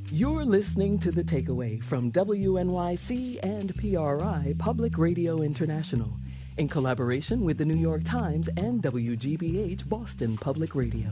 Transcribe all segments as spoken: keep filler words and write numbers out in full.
You're listening to The Takeaway from W N Y C and P R I Public Radio International in collaboration with the New York Times and W G B H Boston Public Radio.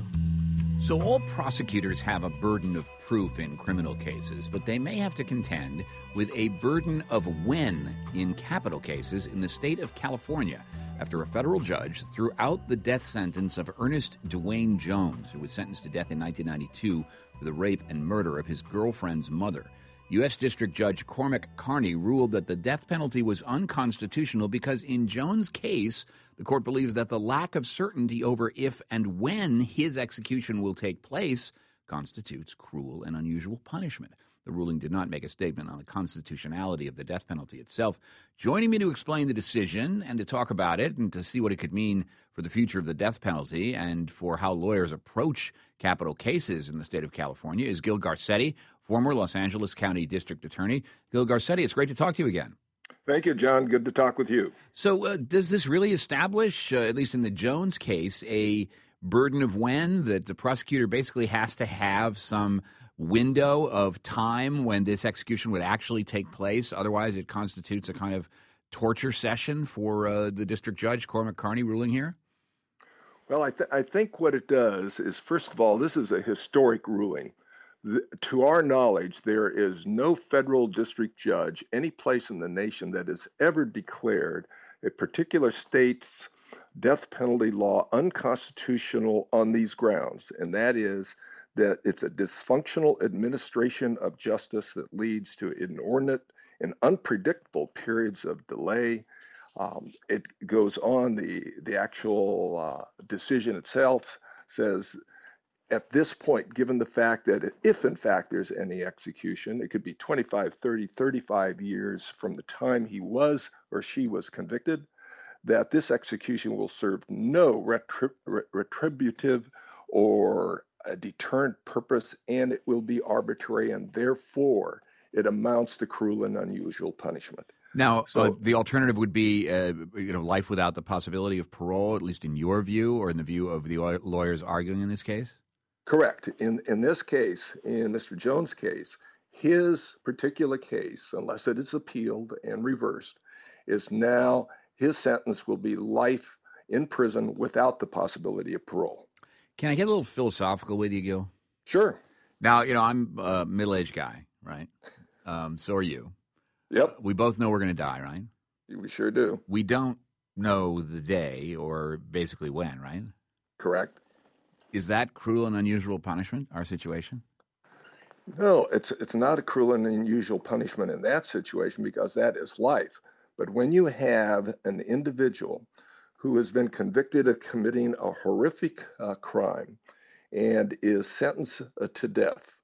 So all prosecutors have a burden of proof in criminal cases, but they may have to contend with a burden of when in capital cases in the state of California after a federal judge threw out the death sentence of Ernest Dwayne Jones, who was sentenced to death in nineteen ninety-two for the rape and murder of his girlfriend's mother. U S. District Judge Cormac Carney ruled that the death penalty was unconstitutional because in Jones' case, the court believes that the lack of certainty over if and when his execution will take place constitutes cruel and unusual punishment. The ruling did not make a statement on the constitutionality of the death penalty itself. Joining me to explain the decision and to talk about it and to see what it could mean for the future of the death penalty and for how lawyers approach capital cases in the state of California is Gil Garcetti, former Los Angeles County District Attorney. Gil Garcetti, it's great to talk to you again. Thank you, John. Good to talk with you. So uh, does this really establish, uh, at least in the Jones case, a burden of when that the prosecutor basically has to have some window of time when this execution would actually take place? Otherwise, it constitutes a kind of torture session for uh, the district judge, Cormac Carney, ruling here? Well, I, th- I think what it does is, first of all, this is a historic ruling. The, to our knowledge, there is no federal district judge any place in the nation that has ever declared a particular state's death penalty law unconstitutional on these grounds, and that is that it's a dysfunctional administration of justice that leads to inordinate and unpredictable periods of delay. Um, it goes on, the, the actual uh, decision itself says, at this point, given the fact that if in fact there's any execution, it could be twenty-five, thirty, thirty-five years from the time he was or she was convicted, that this execution will serve no retrib- retributive or a deterrent purpose, and it will be arbitrary, and therefore it amounts to cruel and unusual punishment. Now, so, uh, the alternative would be, uh, you know, life without the possibility of parole, at least in your view, or in the view of the lawyers arguing in this case? Correct. In in this case, in Mister Jones' case, his particular case, unless it is appealed and reversed, is now his sentence will be life in prison without the possibility of parole. Can I get a little philosophical with you, Gil? Sure. Now, you know, I'm a middle-aged guy, right? Um, so are you. Yep. We both know we're going to die, right? We sure do. We don't know the day or basically when, right? Correct. Is that cruel and unusual punishment, our situation? No, it's it's not a cruel and unusual punishment in that situation because that is life. But when you have an individual who has been convicted of committing a horrific uh, crime and is sentenced uh, to death,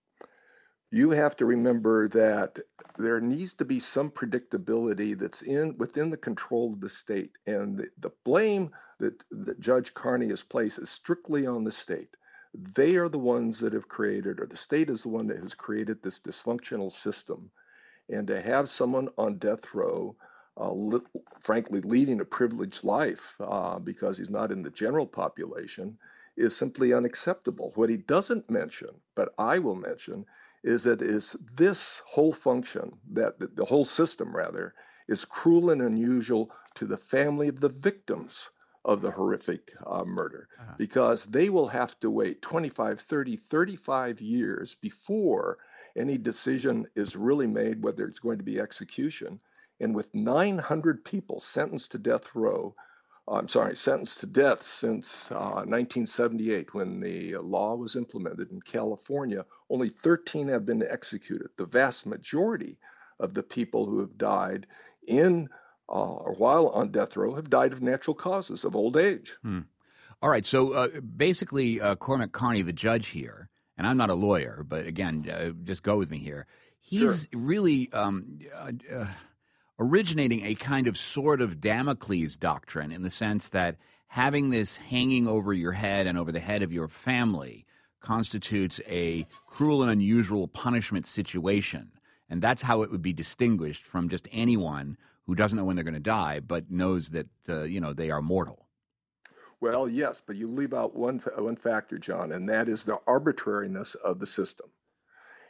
you have to remember that there needs to be some predictability that's in within the control of the state. And the, the blame that, that Judge Carney has placed is strictly on the state. They are the ones that have created, or the state is the one that has created this dysfunctional system. And to have someone on death row Uh, li- frankly, leading a privileged life uh, because he's not in the general population is simply unacceptable. What he doesn't mention, but I will mention, is that is this whole function, that the, the whole system rather, is cruel and unusual to the family of the victims of the horrific uh, murder, uh-huh. because they will have to wait twenty-five, thirty, thirty-five years before any decision is really made whether it's going to be execution. And with nine hundred people sentenced to death row, uh, I'm sorry, sentenced to death since uh, nineteen seventy-eight, when the law was implemented in California, only thirteen have been executed. The vast majority of the people who have died in uh, or while on death row have died of natural causes, of old age. Hmm. All right. So uh, basically, uh, Cormac Carney, the judge here, and I'm not a lawyer, but again, uh, just go with me here. He's sure. really um, uh, uh, originating a kind of sort of Damocles doctrine in the sense that having this hanging over your head and over the head of your family constitutes a cruel and unusual punishment situation. And that's how it would be distinguished from just anyone who doesn't know when they're going to die, but knows that, uh, you know, they are mortal. Well, yes, but you leave out one one factor, John, and that is the arbitrariness of the system.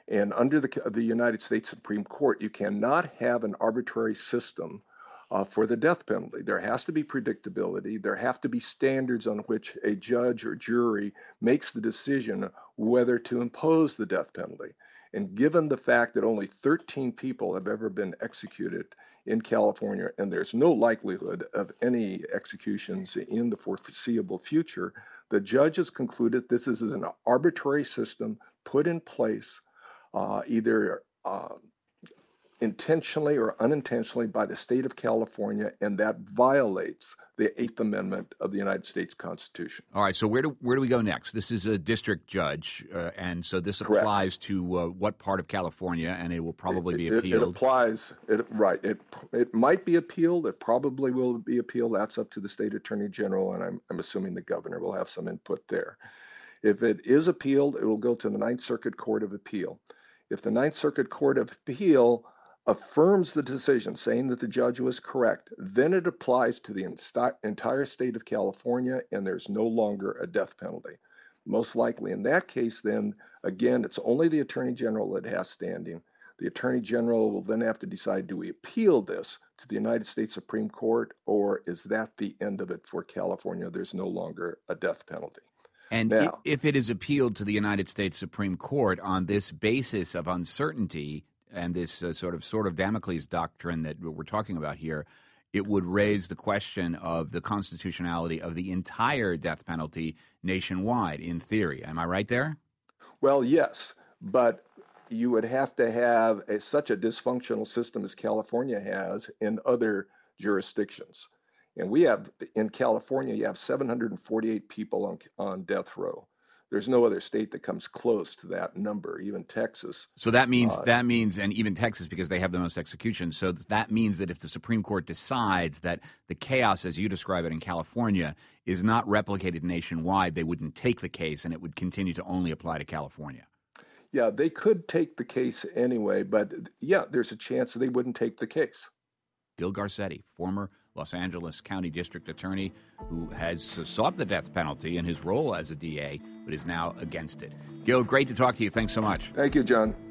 And under the, the United States Supreme Court, you cannot have an arbitrary system uh, for the death penalty. There has to be predictability. There have to be standards on which a judge or jury makes the decision whether to impose the death penalty. And given the fact that only thirteen people have ever been executed in California, and there's no likelihood of any executions in the foreseeable future, the judge has concluded this is an arbitrary system put in place uh, either uh, intentionally or unintentionally by the state of California, and that violates the Eighth Amendment of the United States Constitution. All right, so where do where do we go next? This is a district judge, uh, and so this Correct. applies to uh, what part of California, and it will probably it, be it, appealed? It applies, it, right. It it might be appealed. It probably will be appealed. That's up to the state attorney general, and I'm, I'm assuming the governor will have some input there. If it is appealed, it will go to the Ninth Circuit Court of Appeal. If the Ninth Circuit Court of Appeal affirms the decision, saying that the judge was correct, then it applies to the inst- entire state of California, and there's no longer a death penalty. Most likely in that case, then, again, it's only the Attorney General that has standing. The Attorney General will then have to decide, do we appeal this to the United States Supreme Court, or is that the end of it for California? There's no longer a death penalty. And now, if it is appealed to the United States Supreme Court on this basis of uncertainty, and this uh, sort of sort of Damocles doctrine that we're talking about here, it would raise the question of the constitutionality of the entire death penalty nationwide, in theory. Am I right there? Well, yes, but you would have to have a, such a dysfunctional system as California has in other jurisdictions. And we have, in California, you have seven hundred forty-eight people on, on death row. There's no other state that comes close to that number, even Texas. So that means uh, that means, and even Texas, because they have the most executions. So that means that if the Supreme Court decides that the chaos, as you describe it in California, is not replicated nationwide, they wouldn't take the case, and it would continue to only apply to California. Yeah, they could take the case anyway, but yeah, there's a chance they wouldn't take the case. Gil Garcetti, former Los Angeles County District Attorney who has sought the death penalty in his role as a D A, but is now against it. Gil, great to talk to you. Thanks so much. Thank you, John.